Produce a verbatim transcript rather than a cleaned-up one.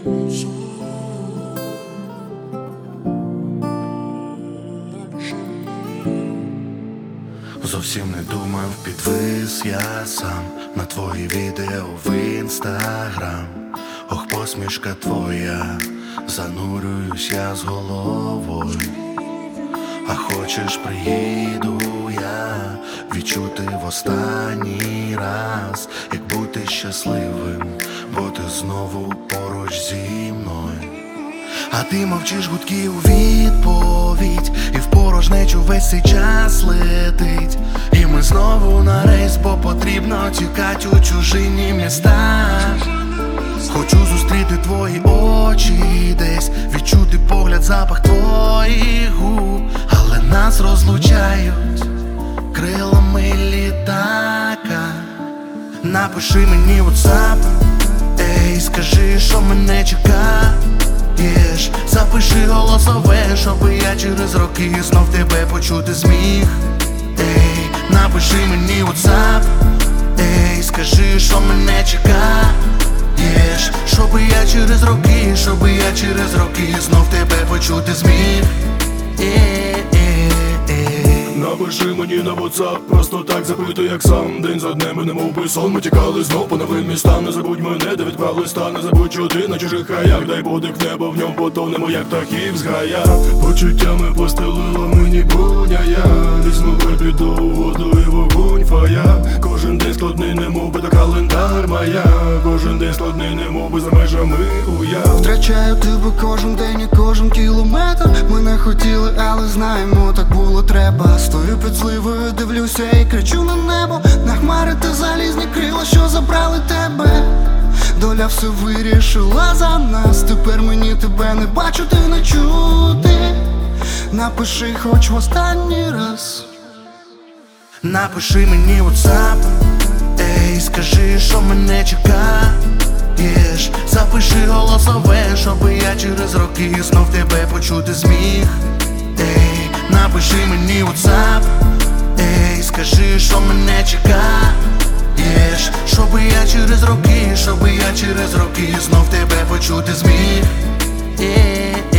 Зовсім не думав, підвис я сам на твої відео в інстаграм. Ох, посмішка твоя, занурююсь я з головою. А хочеш, приїду я відчути в останній раз, як бути щасливим, бо ти знову поруч зі мною. А ти мовчиш, гудки у відповідь, і в порожнечу весь цей час летить. І ми знову на рейс, бо потрібно тікать у чужині міста. Хочу зустріти твої очі десь, відчути погляд, запах твоїх губ. Але нас розлучають крилами літака. Напиши мені в WhatsApp, ей, скажи, що мене чекаєш. Запиши голосове, щоби я через роки знов тебе почути зміг. Ей, напиши мені в WhatsApp, ей, скажи, що мене чекаєш. Щоби я через роки, щоби я через роки знов тебе почути зміг. Напиши мені на WhatsApp, просто так запитуй, як сам. День за днем, немов би сон, ми тікали знов по новим містам. Не забудь мене, де відклав листа, не забудь, що ти на чужих краях. Дай подих небо, в ньому потонемо, як птахів зграя. Почуттями постелила мені буня я. Візьму під до воду і вогонь фая. Кожен день складний, немов би та календар моя. Кожен день складний, немов би за межами уяв. Втрачаю тебе кожен день і кожен кілометр. Ми не хотіли, але знаємо, так було треба. Стою під зливою, дивлюся і кричу на небо. На хмари та залізні крила, що забрали тебе. Доля все вирішила за нас. Тепер мені тебе не бачити, не чути. Напиши хоч в останній раз. Напиши мені в WhatsApp, ей, скажи, що мене чекаєш. Запиши голосове, щоби я через роки знов тебе почути зміг. Ей, напиши мені в WhatsApp, ей, скажи, що мене чекаєш. Щоби я через роки, щоби я через роки знов тебе почути зміг. Ей,